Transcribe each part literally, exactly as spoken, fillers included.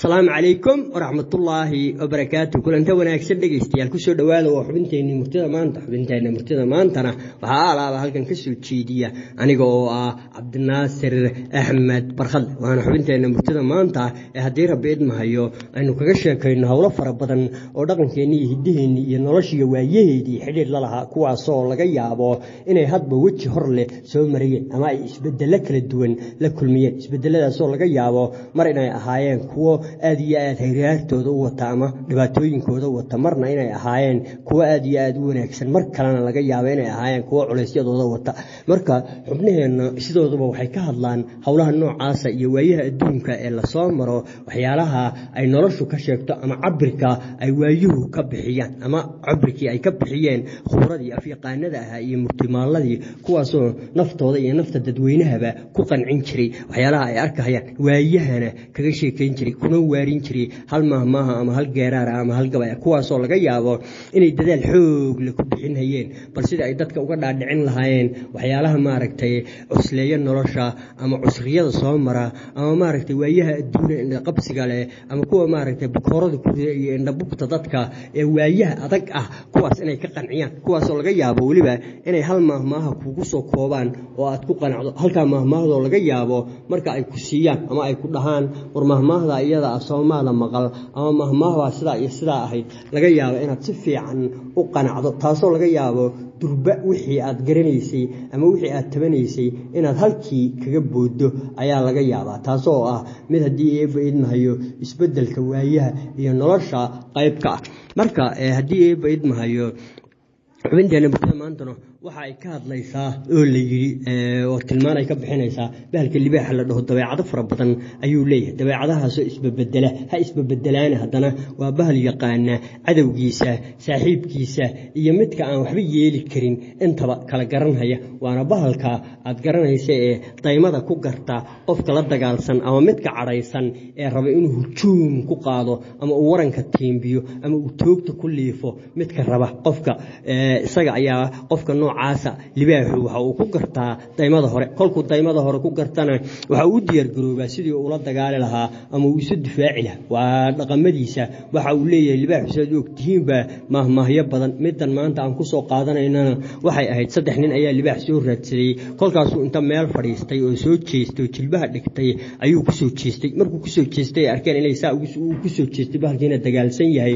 السلام عليكم ورحمة الله وبركاته. كل أنت وناكسر دقيستيال كسر دوال وحبنتين مرتضى ما أنت حبنتين مرتضى ما أنتنا وحالا هالكن كسر تشيدية أنا جو عبد الناصر أحمد برخل وأنا حبنتين مرتضى ما أنت هدير بيد ما هيو إنه كجشة كأنه هو لفر بدن ودقن كني هديهن ينرش يويه دي حديد لها كوا صور لجيا أبو إنه هاد بوجه هرله سو مريء أما يسبدل لك الدون لكل مية يسبدل له صور لجيا أبو مرينا هاين كوا aad iyo aad hayraartooda u wata ama dhibaatooyinkooda wata marna inay ahaayeen kuwa aad iyo aad u wanaagsan mar kalena laga yaabo inay ahaayeen kuwa culeysyadooda wata marka xubnaheena sidooduba waxay ka hadlaan hawlaha noocaas iyo waayaha adduunka ee la soo maro waxyaalaha ay noloshu ka sheegto ama cabirka ay waayuhu ka bixiyaan ama cabirkii ay ka bixiyeen khubradii afyaqaanada ah iyo murtimaaladii kuwaasoo naftooda iyo nafta dadweynahaba ku qancin jiray waxyaalaha ay arkayaan waayahana kaga sheekeyn jiray waarin jiray hal mahmaha ama hal geeraar ama hal gabay kuwaasoo laga yaabo inay dadaal xoog leh ku bixinayeen bal sida ay dadka uga dhaadhicin lahaayeen waxyaalaha maaragtay cusleeyo nolosha ama cusriyada soo mara ama maaragtay waayaha adduunka inda qabsiga leh ama kuwa maaragtay bukoorada ku iyo indhabubta dadka ee waayaha adag ah kuwaas inay ka qanciyaan kuwaasoo laga yaabo waliba inay hal mahmaha kugu soo koobaan oo aad ku qanacdo halka mahmaahdo laga yaabo marka ay ku siiyaan ama ay ku dhahaan war mahmaahda iyada Soomaaliya maqal ama mahmaahwa sida iyo sida ahayd laga yaabo inaad si fiican u qanacdo taasoo laga yaabo durba wixii aad garanaysay ama wixii aad tabanaysay inaad halkii kaga boodo ayaa laga yaabaa taasoo ah mid hadii ay baydnahayo isbedelka waayaha iyo nolosha qayb ka ah marka hadii ay baydnahayo xubinteena maantana waxa ay ka hadlaysaa oo la yiri oo tilmaan ay ka bixinaysaa bahalka libaaxa la dhaho dabeecado fara badan ayuu leeyahay dabeecadahaas oo isbabedela ha isbabedelaan hadana waa bahal yaqaana cadawgiisa saaxiibkiisa iyo midka aan waxba yeeli karin intaba kala garanaya waana bahalka aad garanaysa ee daymada ku garta qofka la dagaalsan ama midka cadhaysan ee raba inuu hujuum ku qaado ama uu waranka tiimbiyo ama uu toogta ku liifo midka raba qofka isaga ayaa qofka caasa libaaxu waxa uu ku gartaa daymada hore kolku daymada hore ku gartana waxa uu diyaar garoobaa sidii uu la dagaali lahaa ama uu isu difaaci lahaa waa dhaqamadiisa waxa uu leeyahay libaaxu sidoo ogtihiinba mahmaahyo badan midan maanta aan ku soo qaadanaynana waxay ahayd saddex nin ayaa libaax soo raadsaday kolkaas uu inta meel fadhiistay oo soo jeestay jilbaha dhigtay ayuu ku soo jeestay markuu ku soo jeestay arkeen inay saa uu ku soo jeestay bahalkiina dagaalsan yahay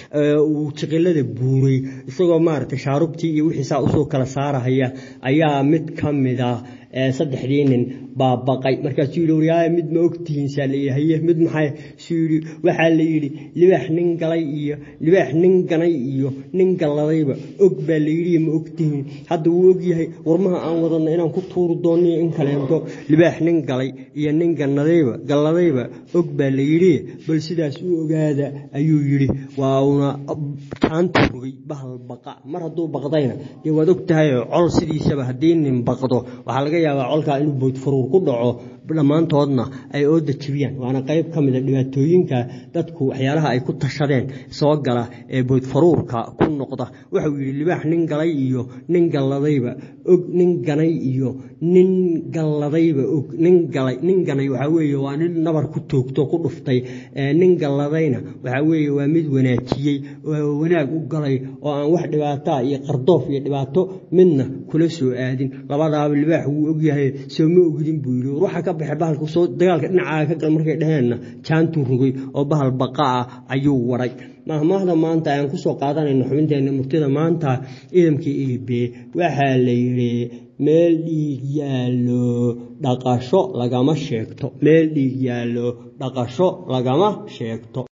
uu jiqilada buuray isagoo maartay shaarubtii iyo wixii saa u soo kala saaraya ayaa mid kamida saddexdii nin baabaqay markaas uu yiri mid ma ogtihiin saaleeyahay mid maxay siiri waxa la yiri libaax nin galay iyo libaax nin ganay iyo nin galadayba og baa la yiri ma ogtihiin hadda uu og yahay warmaha aan wadana inaan ku tuuro doonay in kaleento libaax nin galay iyo nin ganadayba galadayba og baa la yiri bal sidaas uu ogaada ayuu yiri waa una taantu rugay bahal baqa mar haduu baqdayna iyo wad ogtahay col sidiisaba hadii nin baqdo waxa laga yaabaa colka inuu bood furuur ku dhaco dhamaantoodna ay oo dajibiyaan waana qayb kamid ah dhibaatooyinka dadku waxyaalaha ay ku tashadeen soo gala ee bood furuurka ku noqda waxa uu yiri libaax nin galay iyo nin galadayba og nin ganay iyo nin galadayba og nin galay nin ganay waxa weeye waa nin nabar ku toogto ku dhuftay nin galadayna waxa weeye waa mid wanaajiyay oo wanaag u galay oo aan wax dhibaato iyo qardoof iyo dhibaato midna kula soo aadin labadaaba libaax uu og yahay soo ma ogidin buu yiri waxa ka baxay bahalku soo dagaalka dhinaca ka gal markay dhaheena jaantu rugay oo bahal baqaa ayuu waray mahmaahda maanta aan ku soo qaadanayno xubinteena murtida maanta idamkii iibe waxa la yiri meel dhiig yaalo dhaqasho lagama sheegto meel dhiig yaalo dhaqasho lagama sheegto